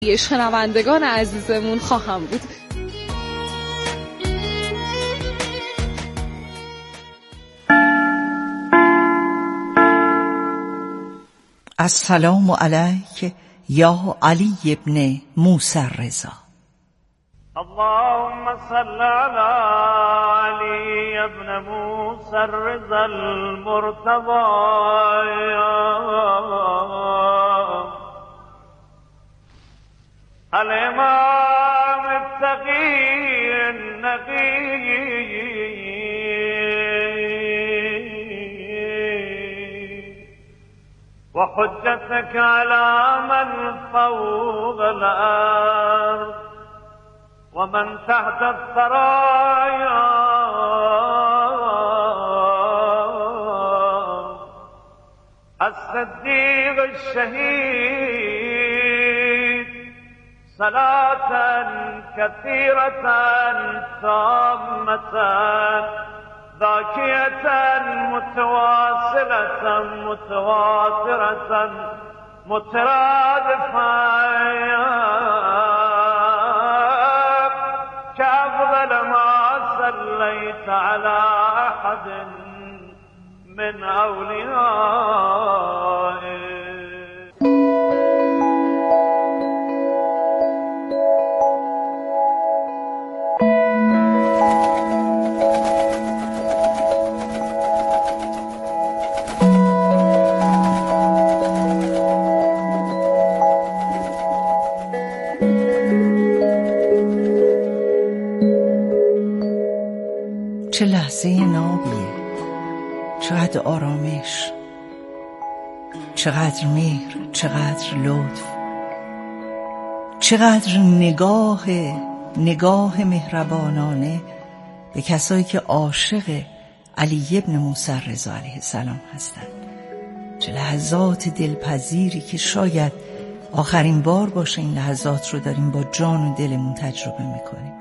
شنوندگان عزیزمون خواهم بود. السلام علیک یا علی ابن موسی الرضا. اللهم صل على علي ابن موسى الرضا المرتضى الإمام التقي النقي وحجتك على من فوق الأرض ومن تحت الثرايا الصديق الشهيد صلاة كثيرة تامة ذاكية متواصلة متواترة مترادفة كأفضل ما صليت على أحد من أوليائك. چه لحظه نابیه، چقدر آرامش، چقدر مهر، چقدر لطف، چقدر نگاه مهربانانه به کسایی که عاشق علی ابن موسی الرضا علیه السلام هستند. چه لحظات دلپذیری که شاید آخرین بار باشه این لحظات رو داریم با جان و دلمون تجربه میکنیم.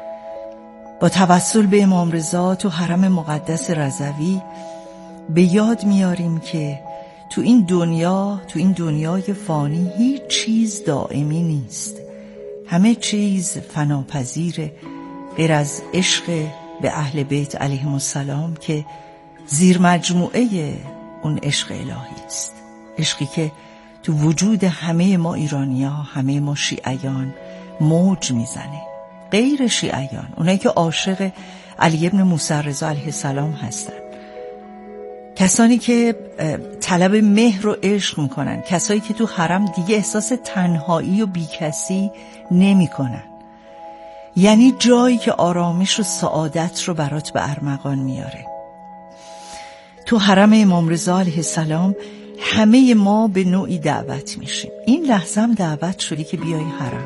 با توسل به امام رضا تو حرم مقدس رضوی به یاد میاریم که تو این دنیای فانی هیچ چیز دائمی نیست، همه چیز فناپذیره غیر از عشق به اهل بیت علیهم السلام که زیر مجموعه اون عشق الهی است، عشقی که تو وجود همه ما ایرانی‌ها، همه ما شیعیان موج میزنه. غیر شیعیان، اونایی که عاشق علی ابن موسی الرضا علیه السلام هستن، کسانی که طلب مهر و عشق میکنن، کسایی که تو حرم دیگه احساس تنهایی و بیکسی نمیکنن، یعنی جایی که آرامش و سعادت رو برات به ارمغان میاره. تو حرم امام رضا علیه السلام همه ما به نوعی دعوت میشیم. این لحظه هم دعوت شدی که بیای حرم.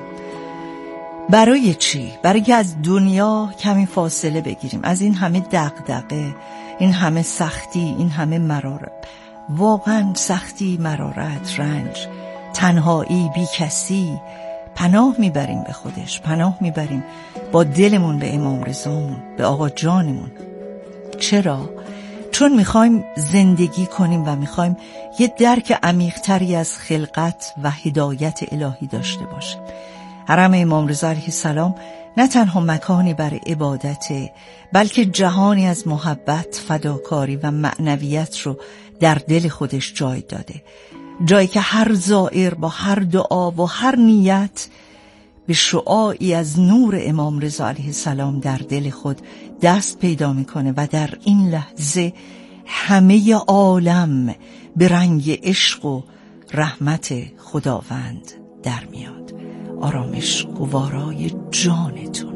برای چی؟ برای که از دنیا کمی فاصله بگیریم، از این همه دغدغه، این همه سختی، این همه مرارت، واقعا سختی، مرارت، رنج، تنهایی، بیکسی. پناه میبریم به خودش، پناه میبریم با دلمون به امام رضامون، به آقا جانمون. چرا؟ چون میخوایم زندگی کنیم و میخوایم یه درک عمیق‌تری از خلقت و هدایت الهی داشته باشیم. حرم امام رضا علیه السلام نه تنها مکانی برای عبادته، بلکه جهانی از محبت، فداکاری و معنویت رو در دل خودش جای داده. جایی که هر زائر با هر دعا و هر نیت به شعاعی از نور امام رضا علیه السلام در دل خود دست پیدا میکنه و در این لحظه همه عالم به رنگ عشق و رحمت خداوند در میاد. آرامش گوارای جانتون.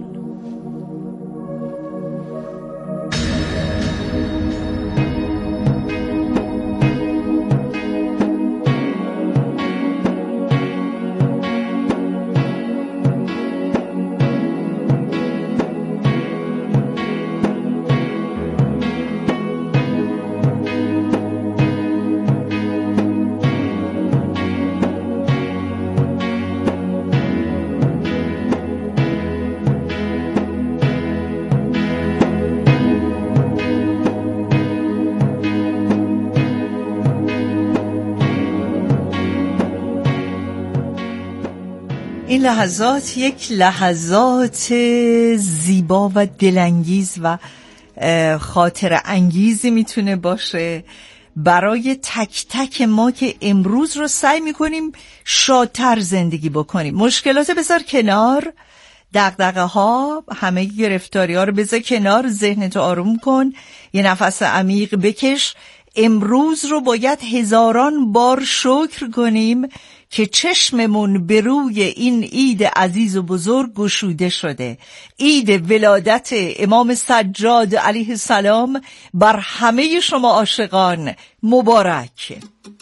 لحظات یک لحظات زیبا و دلانگیز و خاطر انگیزی میتونه باشه برای تک تک ما که امروز رو سعی میکنیم شادتر زندگی بکنیم. مشکلات بذار کنار، دغدغه ها، همه گرفتاری ها رو بذار کنار، ذهنتو آروم کن، یه نفس عمیق بکش. امروز رو باید هزاران بار شکر کنیم که چشممون به روی این عید عزیز و بزرگ گشوده شده. عید ولادت امام سجاد علیه السلام بر همه شما عاشقان مبارک.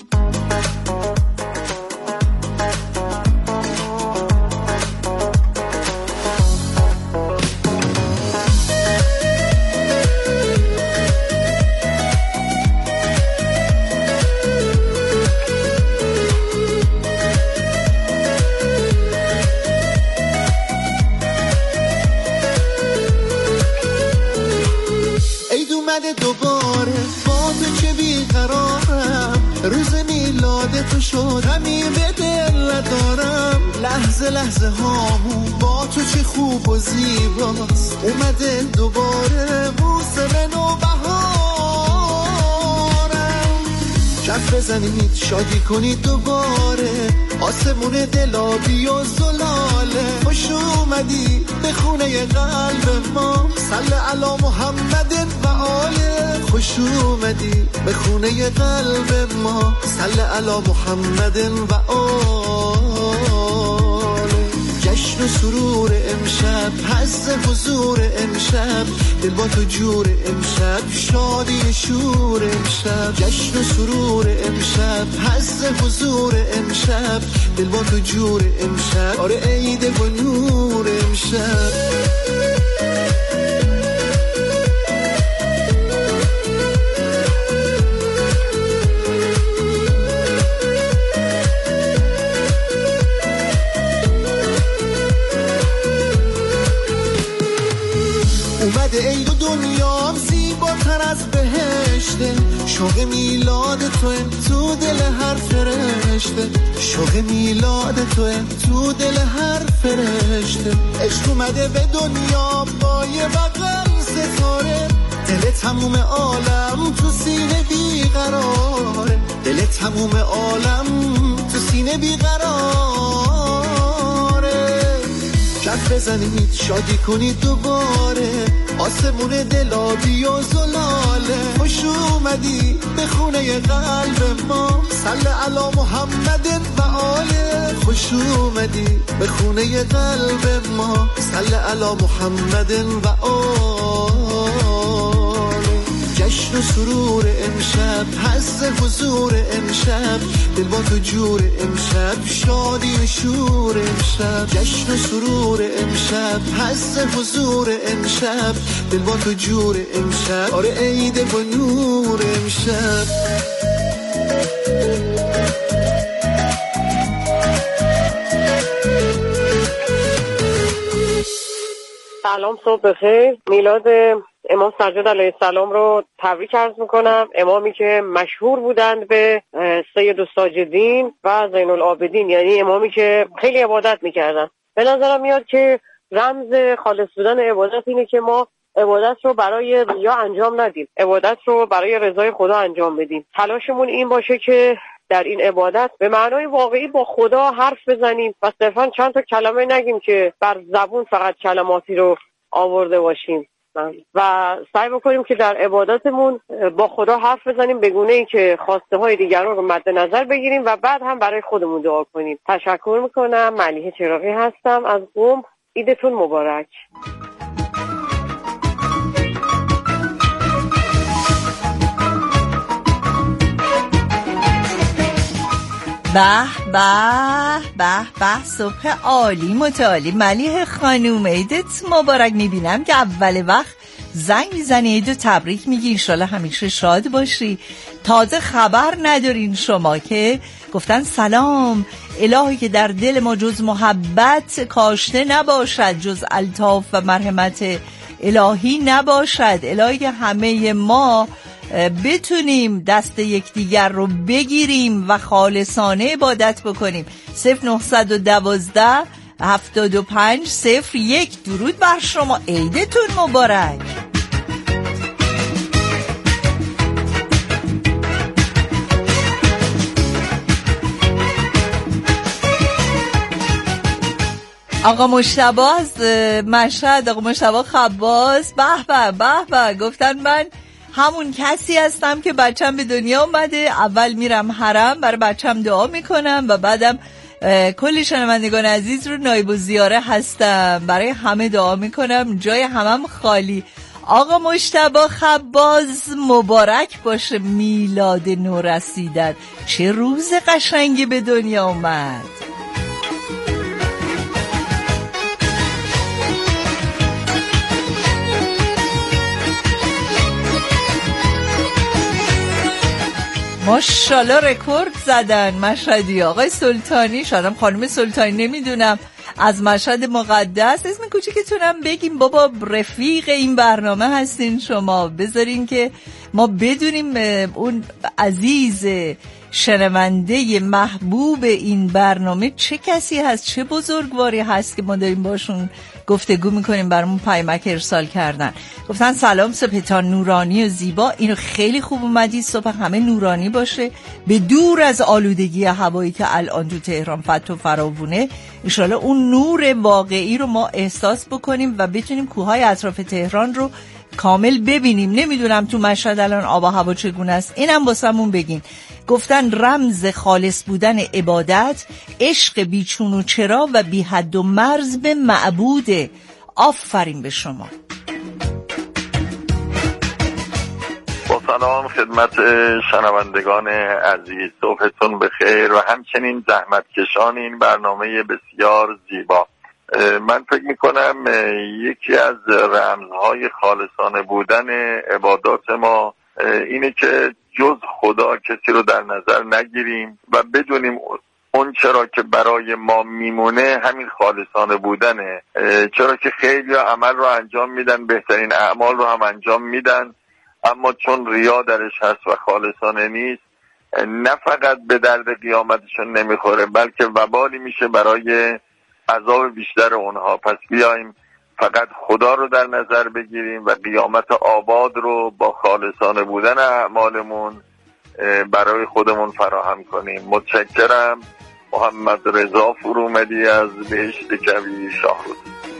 دوباره با تو چه بیقرارم، روز میلاد تو شد همین به دل ندارم، لحظه لحظه هامون با تو چه خوب و زیباست، اومده دوباره موسم نوبهارم، کف بزنید شادی کنید دوباره، آسمون دلابی و زلاله، خوش اومدی به خونه قلب ما، صل علی محمد و آله، خوش اومدی به خونه قلب ما، صل علی محمد و آله. جشن و سرور امشب، حس حضور امشب، دل با تو جور امشب، شادی شور امشب، جشن و سرور امشب، حس حضور امشب، دل با تو جور امشب، آره عید و نور امشب. اومده عید و دنیام زیباتر از بهشته، شوق میلاد تو دل هر فرشته، شوق میلاد تو دل هر فرشته، عشق اومده به دنیا با یه بغل ستاره، دل تموم عالم تو سینه بیقراره، دل تموم عالم تو سینه بیقراره، کف بزنید شادی کنید دوباره، آسمون دلابی و زلاله، خوش اومدی به خونه قلب ما، صل علی محمد و آله، خوش اومدی به خونه قلب ما، صل علی محمد و آله. جشن و سرور امشب، حس حضور امشب، دل با تو جور امشب، شادی و شور امشب، جشن و سرور امشب، حس حضور امشب، دل با تو جور امشب، آره عید و نور امشب. سلام، صبح بخیر. میلاد امام سجاد علیه السلام رو تبریک عرض میکنم. امامی که مشهور بودند به سید الساجدین و زین العابدین، یعنی امامی که خیلی عبادت میکردن. به نظرم میاد که رمز خالص بودن عبادت اینه که ما عبادت رو برای ریا انجام ندیم، عبادت رو برای رضای خدا انجام بدیم. تلاشمون این باشه که در این عبادت به معنای واقعی با خدا حرف بزنیم و صرفا چند تا کلمه نگیم که بر زبون فقط کلماتی رو آورده باشیم و سعی بکنیم که در عبادتمون با خدا حرف بزنیم به گونه‌ای که خواسته های دیگران رو مد نظر بگیریم و بعد هم برای خودمون دعا کنیم. تشکر میکنم. ملیحه چراغی هستم از قم. عیدتون مبارک. به به به به، صبح عالی متعالی. ملیحه خانوم، عیدت مبارک. میبینم که اول وقت زنگ میزنی، عیدو تبریک میگی، انشالله همیشه شاد باشی. تازه خبر ندارین شما که گفتن سلام الهی که در دل ما جز محبت کاشته نباشد، جز الطاف و مرحمت الهی نباشد. الهی که همه ما بتونیم دست یکدیگر رو بگیریم و خالصانه عبادت بکنیم. 0912 7501. درود بر شما، عیدتون مبارک. آقا مجتبی از مشهد، آقا مجتبی خباز، به به به به، گفتن من همون کسی هستم که بچم به دنیا اومده، اول میرم حرم برای بچم دعا میکنم و بعدم کلی شنوندگان عزیز رو نایب الزیاره هستم، برای همه دعا میکنم، جای همم خالی. آقا مجتبی خباز مبارک باشه میلاد نورسیدت، چه روز قشنگی به دنیا اومد. ماشاءالله رکورد زدن مشهدی. آقای سلطانی، شادم خانم سلطانی، نمیدونم از مشهد مقدس، اسم کوچیکتونم بگیم بابا، رفیق این برنامه هستین شما، بذارین که ما بدونیم اون عزیز شنونده محبوب این برنامه چه کسی هست، چه بزرگواری هست که ما داریم باشون گفتگو میکنیم، برامون پیامک ارسال کردن. گفتن سلام، صبحتان نورانی و زیبا. اینو خیلی خوب اومدید، صبح همه نورانی باشه، به دور از آلودگی هوایی که الان تو تهران فتح و فراوونه. انشالله اون نور واقعی رو ما احساس بکنیم و بتونیم کوههای اطراف تهران رو کامل ببینیم. نمیدونم تو مشهد الان آب و هوا چگونه است، اینم واسمون بگین. گفتن رمز خالص بودن عبادت عشق بیچون و چرا و بی حد و مرز به معبوده. آفرین به شما. با سلام خدمت شنوندگان عزیز، صبحتون بخیر و همچنین زحمتکشان این برنامه بسیار زیبا. من فکر میکنم یکی از رمزهای خالصانه بودن عبادات ما اینه که جز خدا کسی رو در نظر نگیریم و بدونیم اون چرا که برای ما میمونه همین خالصانه بودنه. چرا که خیلی عمل رو انجام میدن، بهترین اعمال رو هم انجام میدن، اما چون ریا درش هست و خالصانه نیست، نه فقط به درد قیامتشون نمیخوره بلکه وبالی میشه برای عذاب بیشتر اونها. پس بیایم فقط خدا رو در نظر بگیریم و قیامت آباد رو با خالصانه بودن اعمالمون برای خودمون فراهم کنیم. متشکرم. محمد رضا فرومدی از بهشت کوی شاهرود.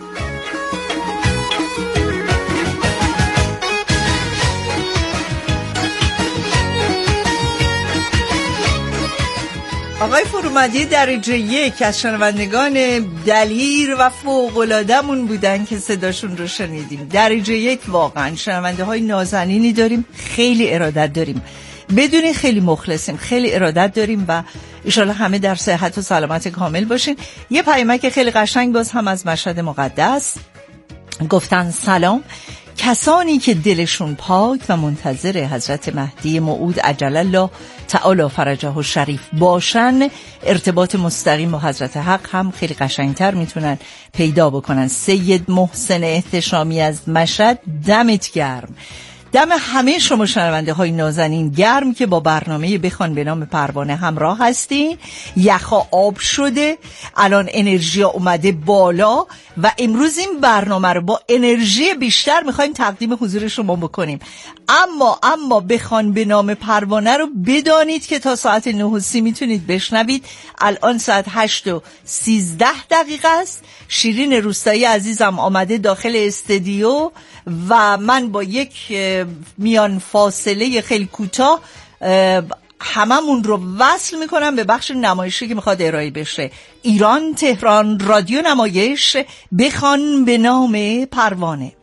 آقای فرومدی درجه 1 از شنوندگان دلیر و فوق‌العاده‌مون بودن که صداشون رو شنیدیم. درجه 1 واقعا شنونده های نازنینی داریم، خیلی ارادت داریم، بدونی خیلی مخلصیم، خیلی ارادت داریم و انشالله همه در صحت و سلامت کامل باشین. یه پیامک خیلی قشنگ باز هم از مشهد مقدس. گفتن سلام، کسانی که دلشون پاک و منتظر حضرت مهدی موعود عجل الله تعالی فرجه و شریف باشن، ارتباط مستقیم با حضرت حق هم خیلی قشنگتر میتونن پیدا بکنن. سید محسن احتشامی از مشهد، دمت گرم. دم همه شما شنونده های نازنین گرم که با برنامه بخوان به نام پروانه همراه هستین. یخا آب شده، الان انرژی اومده بالا و امروز این برنامه رو با انرژی بیشتر میخوایم تقدیم حضور شما بکنیم. اما بخوان به نام پروانه رو بدانید که تا ساعت 9:30 میتونید بشنوید. الان ساعت 8:13 است. شیرین روستایی عزیزم آمده داخل استودیو و من با یک میان فاصله خیلی کوتاه هممون رو وصل میکنم به بخش نمایشی که میخواد ارائه بشه. ایران تهران رادیو نمایش، بخوان به نام پروانه.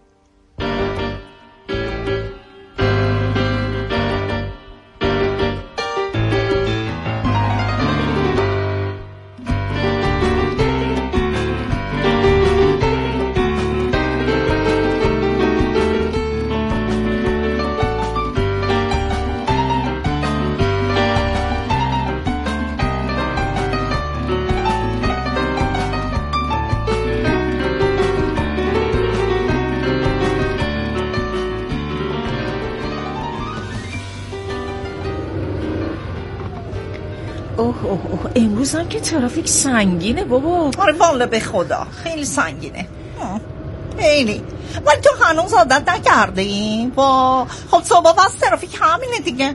امروز هم که ترافیک سنگینه بابا. آره والا به خدا خیلی سنگینه، خیلی. ولی تو هنوز عادت نکردی؟ خب صبح بس ترافیک همینه دیگه.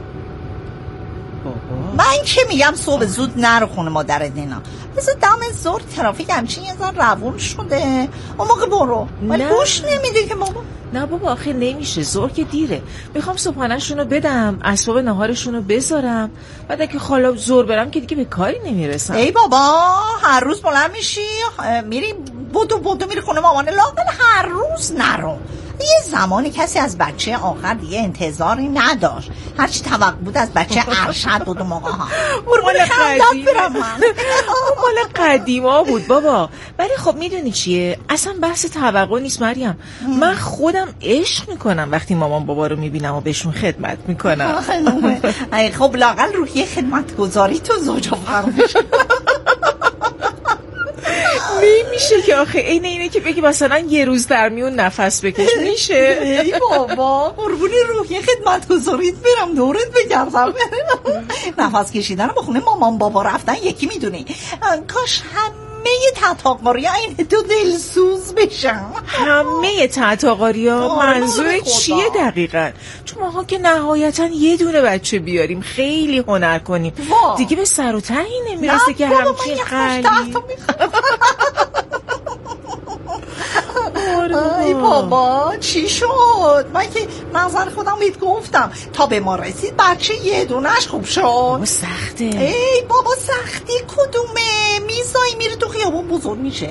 من که میگم صبح زود نرو خونه مادرت اینا، مثل دم ظهر ترافیک همچین یه ذره روون شده، اون موقع برو. ولی گوش نمیده که بابا. نه بابا آخه نمیشه، ظهر که دیره. میخوام صبحانه‌شونو بدم، اسباب نهارشونو بذارم، بعد اگه حالا ظهر برم که دیگه به کاری نمیرسم. ای بابا هر روز بلند میشی میری بودو میری خونه مامان، لااقل هر روز نرو. یه زمانی کسی از بچه آخر دیگه انتظاری نداشت، هرچی توقع بود از بچه ارشد بود. موقع ها مال قدیما بود بابا. ولی خب میدونی چیه، اصلا بحث توقع نیست مریم. من خودم عشق میکنم وقتی مامان بابا رو میبینم و بهشون خدمت میکنم. خب لااقل روحیه خدمتگزاری تو زوجا فراموش نمیشه که آخه اینه که بگی مثلا یه روز در میون نفس بکش، میشه؟ ای بابا قربون روحیه خدمتگزاریت برم دورت بگردم. نفس کشیدن با خونه مامان بابا رفتن یکی میدونی. کاش همه تحتاقاری ها این تو دلسوز بشن. همه تحتاقاری ها منظور چیه دقیقا؟ چون ماها که نهایتا یه دونه بچه بیاریم خیلی هنر کنیم دیگه به سر و تهی نمیرسه که همچین خیلی. ای بابا چی شد؟ من که نظر خودم بهت گفتم تا به ما رسید بچه یه دونش خوب شد. بابا سخته. ای بابا سختی کدومه؟ میزایی میره تو خیابون بزرگ میشه.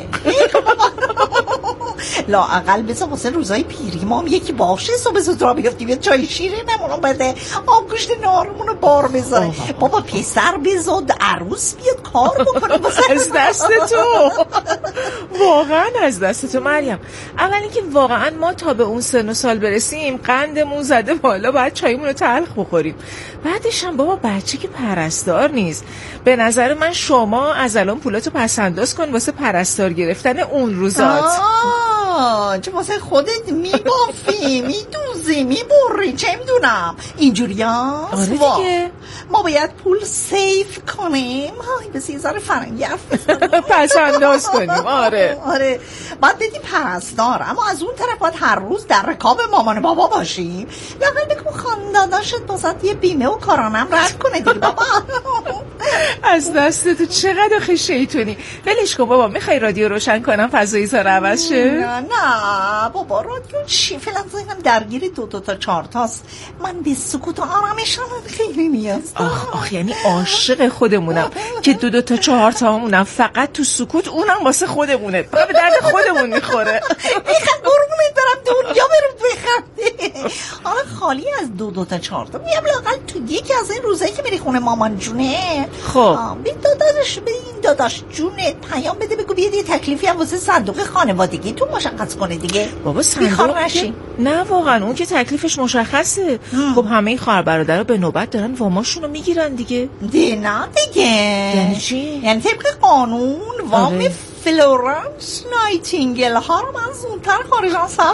لااقل بذار واسه روزای پیری ما هم یکی باشه صبح زود را بیفتیم یه چای شیرینمونو بده، آب گوشت نارمونو بار بذاره. بابا پسر بزاد عروس بیاد کار بکنه. از دست تو، واقعا از دست تو مریم. اولی که واقعا ما تا به اون سن و سال برسیم قندمون زده بالا، باید چایمون رو تلخ بخوریم. بعدش هم بابا بچه که پرستار نیست. به نظر من شما از الان پولاتو پس انداز کن واسه پرستار گرفتن اون روزات. چه واسه خودت میبافی میدوزی میبری چه میدونم اینجوری هست. آره دیگه ما باید پول سیف کنیم. بس یه ذره فرنگی پس انداز کنیم. آره باید بدیم پرستار، اما از اون طرف باید هر روز در رکاب مامان بابا باشیم. لااقل بگم خانداداشت بازد یه بیمه و کارانم رد کنه دیگه بابا. از دست تو چقدر آخه شیطونی. ولش کن بابا، میخوای رادیو روشن کنم فضایی سر عوض شه؟ نه بابا رادیو چی، فعلا ذهنم درگیر 2 تا 4 تاست. من به سکوت و آرامش خیلی نیازم. آخ یعنی عاشق خودمونم که 2 تا 4 تامونم فقط تو سکوت، اونم واسه خودمونه، به درد خودمون میخوره. میخوام قربونت برم دنیا برم بخنده. حالا خالی از 2 تا 4 تا میام لااقل تو یکی از این روزایی که میری خونه مامان جونه. خب به این داداش جونه پیام بده، بگو بیاد یه تکلیفی هم واسه صندوق خانوادگی تو مشخص کنه دیگه. بابا صندوق نه واقعا اون که تکلیفش مشخصه. خب همه این خواهر برادرها به نوبت دارن واماشونو میگیرن دیگه. نه دیگه. یعنی چی؟ یعنی طبق قانون وام فلورانس نایتینگل ها رو من زودتر خارجان سم.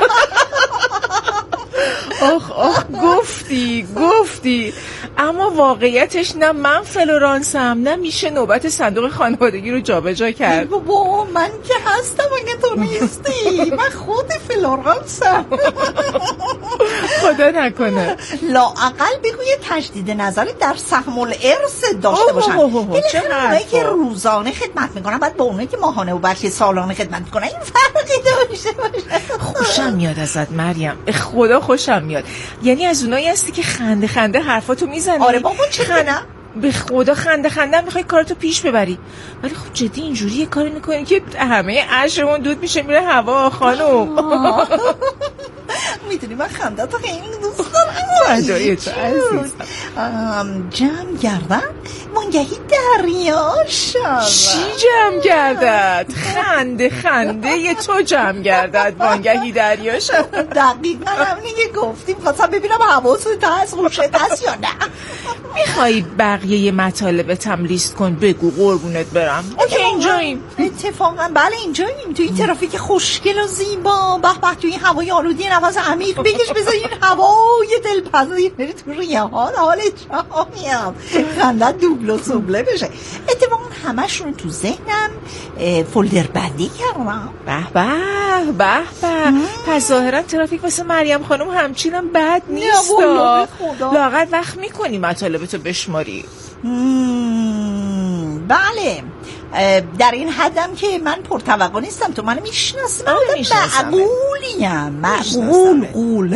آخ گفتی اما واقعیتش نه من فلورانسم نه میشه نوبت صندوق خانوادگی رو جابجا کرد. بابا من که هستم اگه تو نیستی. من خود فلورانسم. خدا نکنه. لااقل بگو یه تجدید نظری در سهم الارث داشته باشن. چه اونایی که روزانه خدمت میکنن بعد با اونایی که ماهانه و بلکه سالانه خدمت میکنن این فرقی داشته باشه. خوشم میاد ازت مریم، خدا خوشم میاد. یعنی از اونایی هستی که خنده حرفاتو میزنی. آره بابا چه نه به خدا خنده میخوای کارتو پیش ببری، ولی خب جدی اینجوری یه کاری میکنی که همه عشقمون دود میشه میره هوا خانم. میدونی من خنده تو خیلی دوست دارم. فدای تو عزیز. جمع گردن وانگهی دریا شد. چی جمع گردد؟ خنده یه تو جمع گردد وانگهی دریا شد. دقیقا همینی که گفتیم. خواستم ببینم حواست هست خوشت هست یا نه. میخوایی بقیه مطالبتم لیست کن بگو قربونت برم. اوکی اینجاییم. اتفاقا بله اینجاییم، توی این ترافیک خوشگل و زیبا. به تو این هوای آلوده نفس عمیق بکش، بذار این هوای دلپذیر بری تو ریه ها، حال جا میام خندت دوبل و سوبله بشه. اتفاقا همشون تو ذهنم فولدر بندی کردم. به به به به. پس ظاهرا ترافیک واسه مریم خانم همچینم بد نیست. لااقل وقت میکنی مطالبتو بشماری. بله در این حدم که من پرتوقع نیستم. تو منو میشناسی، من معقولیم. معقول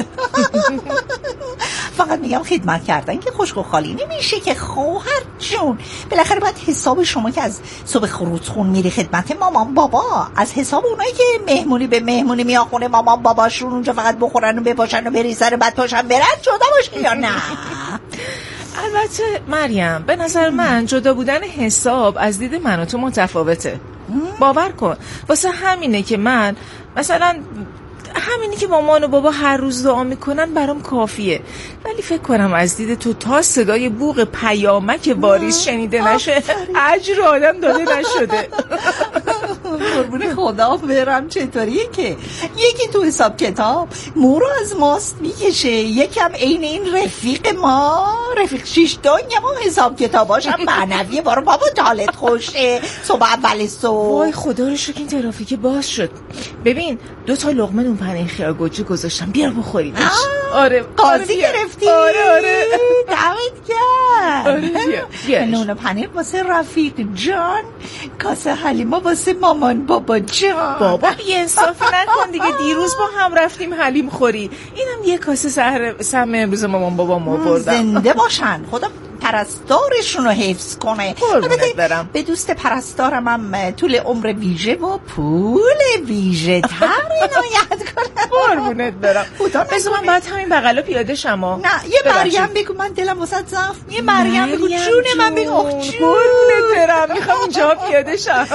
فقط میگم خدمت کردن که خشک و خالی نمیشه که خواهر جون. بالاخره باید حساب شما که از صبح خروجخون میری خدمت مامان بابا از حساب اونایی که مهمونی به مهمونی میان خونه مامان باباشون، اونجا فقط بخورن و بپاشن و بریزن و بعد پاشن برن، جدا باشه یا نه؟ البته مریم، به نظر من جدا بودن حساب از دید من و تو متفاوته. باور کن واسه همینه که من مثلا همینی که مامان و بابا هر روز دعا میکنن برام کافیه، ولی فکر کنم از دید تو تا صدای بوق پیامک واریز شنیده نشه اجر آدم داده نشده. قربون خدا برم. چطوریه که یکی تو حساب کتاب مورو از ماست میکشه، یکم عین این رفیق ما، رفیق شیش دنیا ما حساب کتاباش هم معنویه. بارو بابا حالت خوشه صبح اول صبح. وای خدا رو شکر این ترافیک باز شد. ببین 2 تا لقمه نون پنیر خیارگوجه گذاشتم، بیار بخوریم. آره قاضی گرفتی؟ آره دمت گرم. آره نون پنیر واسه رفیق جان، کاسه حلیما واسه مامان بابا جان. بابا یه انصاف نکن دیگه، دیروز با هم رفتیم حلیم خوری، اینم یه کاسه سهم امروز مامان بابا ما بردم. زنده باشن، خدا پرستارشون رو حفظ کنه. برم به دوست پرستارم هم طول عمر ویژه و پول ویژه تر عنایت کنه. قربونت برم. بذار من باید همین بغلا پیاده شما. نه یه مریم بگو، من دلم واسه ضعف. یه مریم بگو جون من بگو. قربونت برم، میخوام اینجا پیاده شم.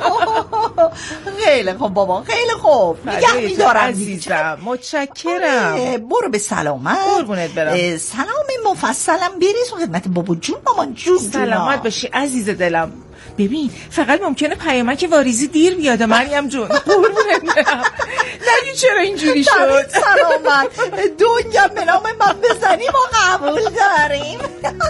خیلی خوب بابا، خیلی خوب. نگه میدارم عزیزم، متشکرم. برو به سلامت. قربونت برم. سلام مفصلم بریز خدمت بابا جون مامان جون. سلامت باشی عزیز دلم. ببین فقط ممکنه پیامک واریزی دیر بیاد مریم جون. قربونت برم. نگی چرا اینجوری شد. سلامت دنیا به نام من بزنی ما قبول داریم.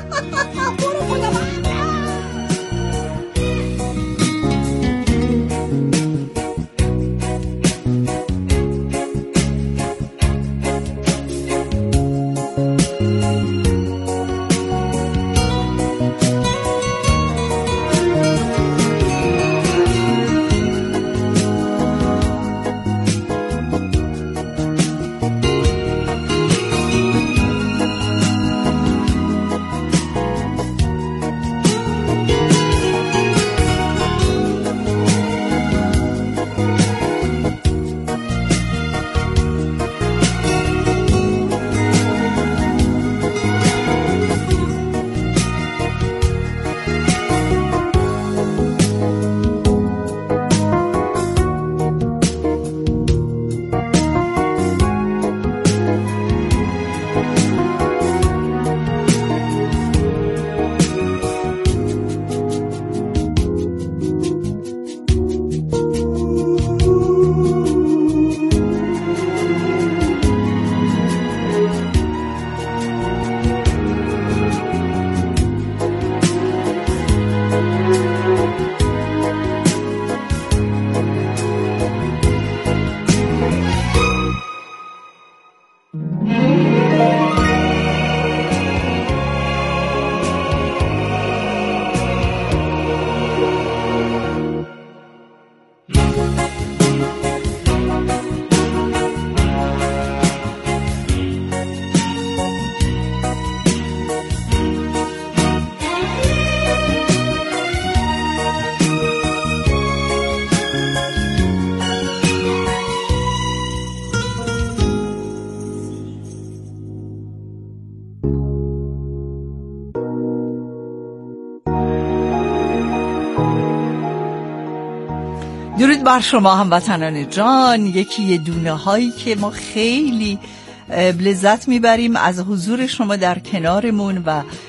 درود بر شما هموطنان جان. یکی دونه هایی که ما خیلی لذت میبریم از حضور شما در کنارمون و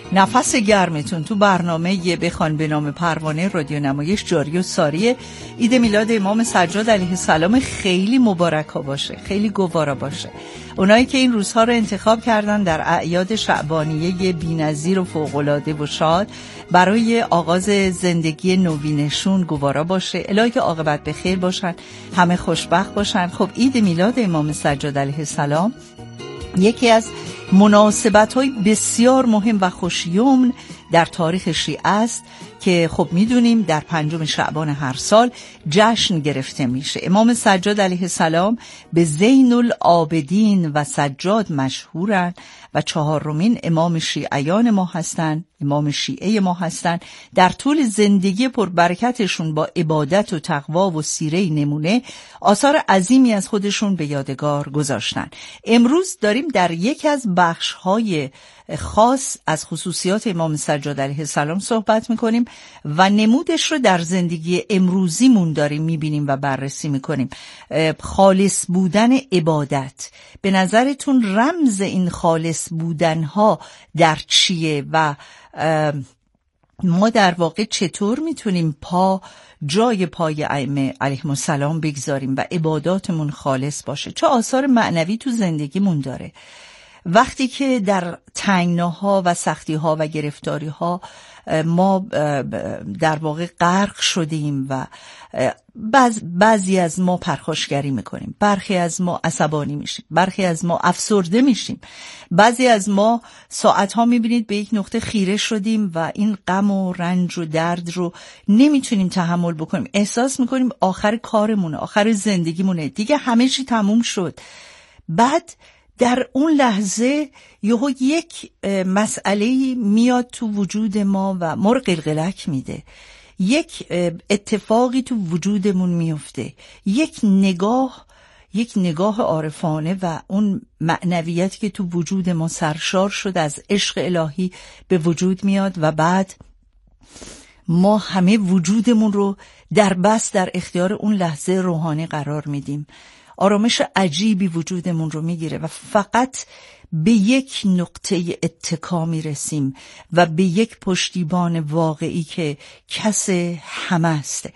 نفس گرمتون تو برنامه بخوان به نام پروانه رادیو نمایش جاری و ساری. عید میلاد امام سجاد علیه السلام خیلی مبارک ها باشه، خیلی گوارا باشه. اونایی که این روزها رو انتخاب کردن در اعیاد شعبانیه بی‌نظیر و فوق‌العاده و شاد برای آغاز زندگی نوینشون گوارا باشه. الهی که عاقبت به خیر باشن، همه خوشبخت باشن. خب عید میلاد امام سجاد علیه السلام یکی از مناسبت‌های بسیار مهم و خوشیمن در تاریخ شیعه است که خب میدونیم در 5 شعبان هر سال جشن گرفته میشه. امام سجاد علیه السلام به زین العابدین و سجاد مشهورن و 4مین امام شیعیان ما هستن، امام شیعه ما هستن. در طول زندگی پربرکتشون با عبادت و تقوا و سیره نمونه آثار عظیمی از خودشون به یادگار گذاشتن. امروز داریم در یکی از بخش‌های خاص از خصوصیات امام سجاد علیه السلام صحبت میکنیم و نمودش رو در زندگی امروزیمون داریم میبینیم و بررسی میکنیم. خالص بودن عبادت، به نظرتون رمز این خالص بودنها در چیه و ما در واقع چطور میتونیم جای پای ائمه علیهم السلام بگذاریم و عباداتمون خالص باشه؟ چه آثار معنوی تو زندگیمون داره؟ وقتی که در تنگناها و سختیها و گرفتاریها ما در واقع غرق شدیم و بعضی از ما پرخاشگری میکنیم، برخی از ما عصبانی میشیم، برخی از ما افسرده میشیم، بعضی از ما ساعتها میبینید به یک نقطه خیره شدیم و این غم و رنج و درد رو نمیتونیم تحمل بکنیم. احساس میکنیم آخر کارمونه، آخر زندگیمونه، دیگه همه چی تموم شد. بعد در اون لحظه یهو یک مسئله میاد تو وجود ما و ما رو قلقلک میده. یک اتفاقی تو وجودمون میفته، یک نگاه عارفانه و اون معنویت که تو وجود ما سرشار شد از عشق الهی به وجود میاد و بعد ما همه وجودمون رو در اختیار اون لحظه روحانی قرار میدیم. آرامش عجیبی وجودمون رو میگیره و فقط به یک نقطه اتکا میرسیم و به یک پشتیبان واقعی که کس همه است.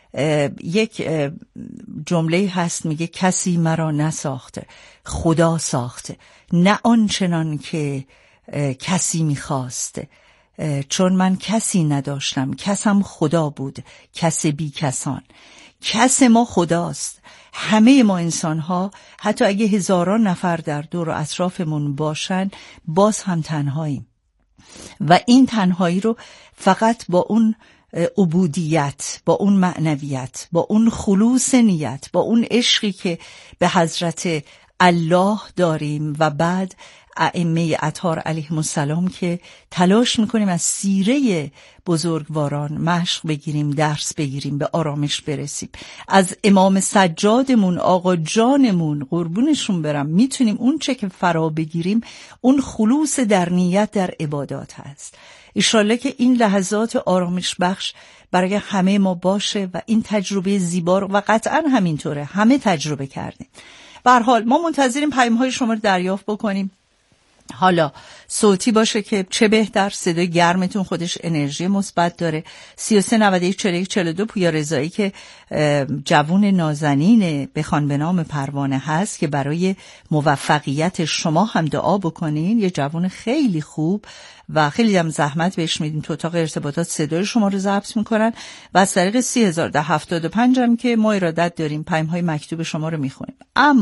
یک جمله هست میگه کسی مرا نساخته، خدا ساخته، نه آنچنان که کسی میخواسته. چون من کسی نداشتم، کسم خدا بود، کس بی کسان. کس ما خداست. همه ما انسان ها حتی اگه هزاران نفر در دور و اطرافمون باشن باز هم تنهاییم و این تنهایی رو فقط با اون عبودیت، با اون معنویت، با اون خلوص نیت، با اون عشقی که به حضرت الله داریم و بعد ائمه اطهار علیهم السلام که تلاش میکنیم از سیره بزرگواران مشق بگیریم، درس بگیریم، به آرامش برسیم. از امام سجادمون، آقا جانمون، قربونشون برم، میتونیم اون چه که فرا بگیریم اون خلوص در نیت در عبادات هست. انشالله که این لحظات آرامش بخش برای همه ما باشه و این تجربه زیبا رو، و قطعا همینطوره، همه تجربه کردیم. به هر حال ما منتظریم پیام‌های شما رو دریافت بکنیم. حالا صوتی باشه که چه بهتر، صدای گرمتون خودش انرژی مثبت داره. 33 91 41 42 پویا رضایی که جوون نازنین بخوان به نام پروانه هست که برای موفقیت شما هم دعا بکنین. یه جوون خیلی خوب و خیلی هم زحمت بهش میدین تو اتاق ارتباطات صدای شما رو ضبط میکنن و از طریق 3075 هم که ما ارادت داریم پیام‌های مکتوب شما رو میخونیم.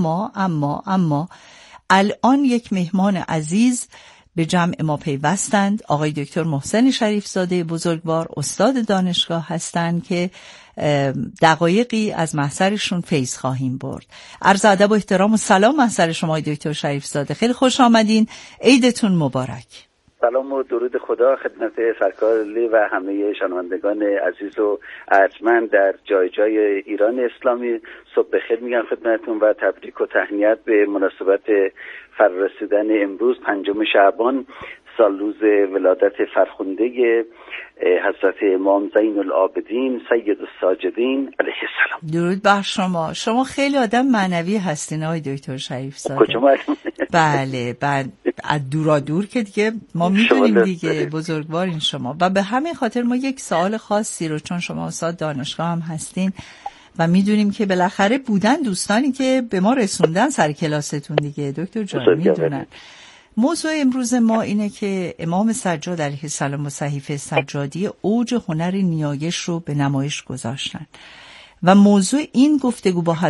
اما الان یک مهمان عزیز به جمع ما پیوستند. آقای دکتر محسن شریفزاده بزرگوار استاد دانشگاه هستند که دقایقی از محضرشون فیض خواهیم برد. عرض ادب و احترام و سلام محضر شما دکتر شریفزاده، خیلی خوش آمدین. عیدتون مبارک. سلام و درود خدا خدمت سرکار لی و همه شنوندگان عزیز و ارجمند در جای جای ایران اسلامی. صبح بخیر میگم خدمتتون و تبریک و تهنیت به مناسبت فرارسیدن امروز 5 شعبان، سال روز ولادت فرخنده حضرت امام زین العابدین سید الساجدین علیه السلام. درود بر شما. شما خیلی آدم معنوی هستین آقای دکتر شریفزاده. کجا؟ بله از دور که دیگه ما میدونیم دیگه بزرگوارین شما. و به همین خاطر ما یک سوال خاصی رو، چون شما استاد دانشگاه هم هستین و میدونیم که بالاخره بودن دوستانی که به ما رسوندن سر کلاستون دیگه دکتر جان میدونن. موضوع امروز ما اینه که امام سجاد علیه السلام و صحیفه سجادی اوج هنر نیایش رو به نمایش گذاشتن و موضوع این گفتگو با